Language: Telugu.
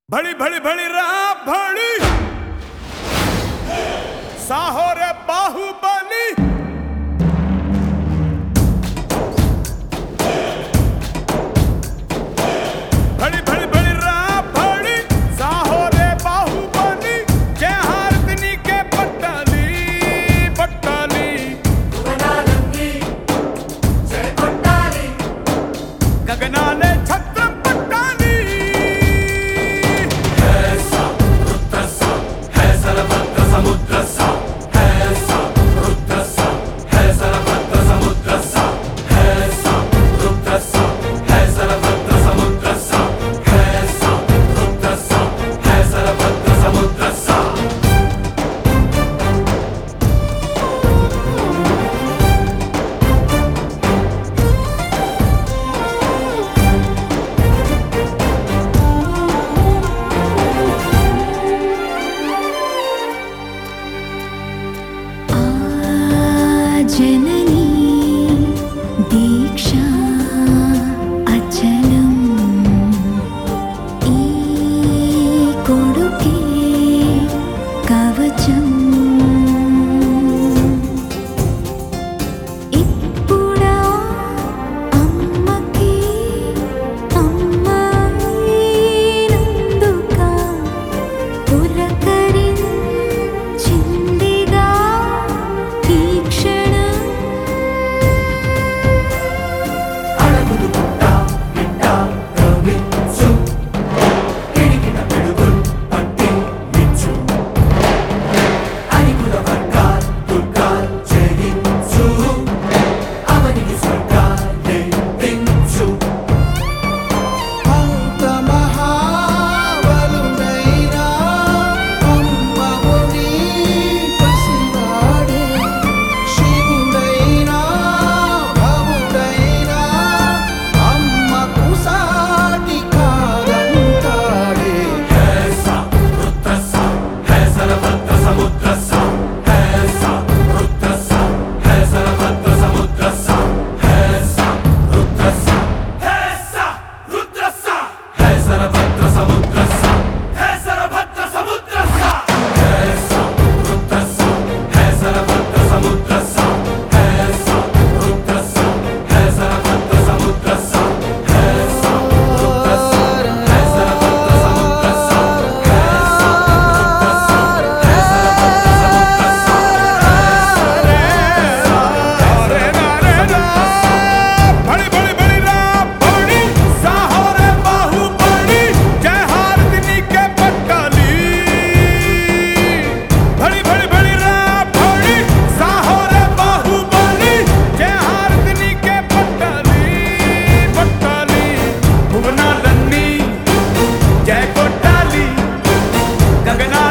भड़ी भड़ी भड़ी राह भड़ी साहो रे बाहुबली भड़ी भड़ी भड़ी राह भड़ी साहो रे बाहुबली जय हारदिनी के पट्टाली पट्टाली गगनानंदी जय पट्टाली गगनाने छत्र पट्टाली ऐसा रुद्रसा है सरभद्र समुद्रसा ऐसा रुद्रसा है सरभद्र समुद्रसा ऐसा रुद्रसा है सरभद्र समुद्रसा ऐसा रुद्रसा है सरभद्र समुद्रसा जननी दीक्षा अचलम कोडुके कवचम इप्पुड़ा अम्मकी अम्मायिनंदुका पुलकरिंचिंदिगा तीक्षण అడగులు పుట్ట బిడ్డ రవించు కిడికిన పిడుగుల్ పట్టి నిచ్చు అనికుల వర్గాల్ దుర్గాల్ జయించు అవనికి స్వర్గాలే దించు అంత మహాబలుడైనా అమ్మవుని పసివాడే శివుడైనా భవుడైనా అమ్మకు సాటి కాదంటాడే ऐसा रुद्रसा है सरभद्र समुद्रसा ऐसा रुद्रसा है सरभद्र समुद्रसा ऐसा रुद्रसा ऐसा रुद्रसा है सरभद्र समुद्रसा है सरभद्र समुद्रसा ऐसा रुद्रसा है सरभद्र समुद्रसा ऐसा रुद्रसा है सरभद्र समुद्रसा ऐसा रुद्रसा है सरभद्र समुद्रसा भड़ी भड़ी भड़ी राह भड़ी साहो रे बाहुबली जय हारदिनी के पट्टाली भड़ी भड़ी भड़ी राह भड़ी साहो रे बाहुबली जय हारदिनी के पट्टाली पट्टाली भुवनालन्नी जय कोट्टाली गगना